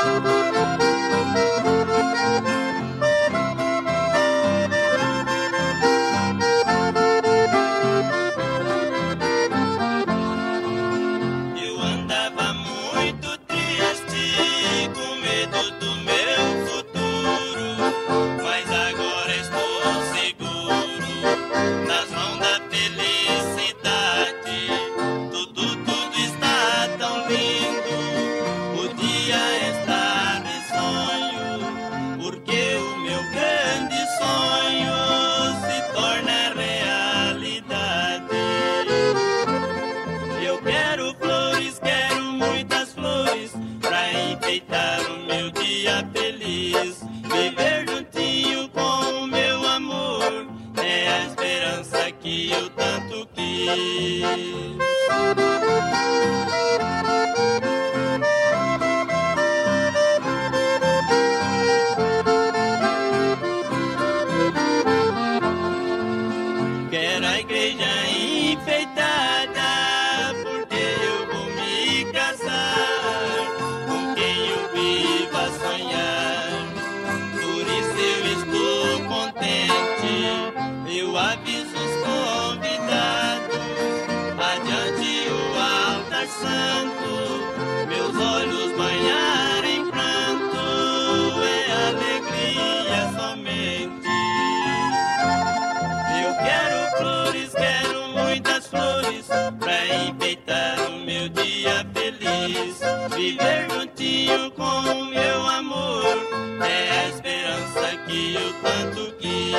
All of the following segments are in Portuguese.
Eu andava muito triste, com medo do meu futuro, mas agora estou seguro nas mãos da felicidade. Tudo está tão lindo, podia estar de sonho, porque o meu grande sonho se torna realidade. Eu quero flores, quero muitas flores, pra enfeitar o meu dia feliz. Viver juntinho com o meu amor é a esperança que eu tanto quis. Quero a igreja enfeitada, porque eu vou me casar com quem eu vivo a sonhar. Por isso eu estou contente, eu aviso os convidados, adiante o altar santo, meus olhos banhar em pranto, é alegria somente. Eu quero flores, quero muitas flores, pra enfeitar o meu dia feliz. Viver juntinho com o meu amor é a esperança que eu tanto quis.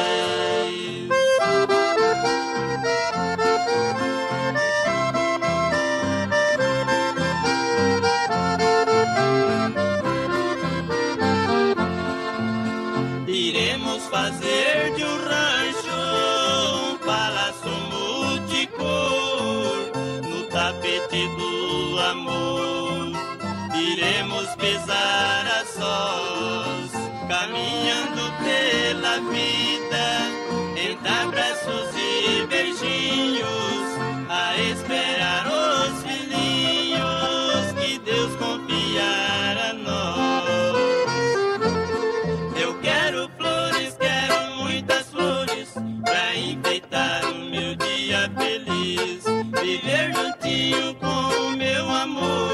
Iremos fazer de um rancho um palácio multicor no tapete do amor. Iremos pisar a sós, caminhando pela vida, entre abraços e beijinhos, a esperar os filhinhos que Deus confiar a nós. Eu quero flores, quero muitas flores, pra enfeitar o meu dia feliz. Viver juntinho com o meu amor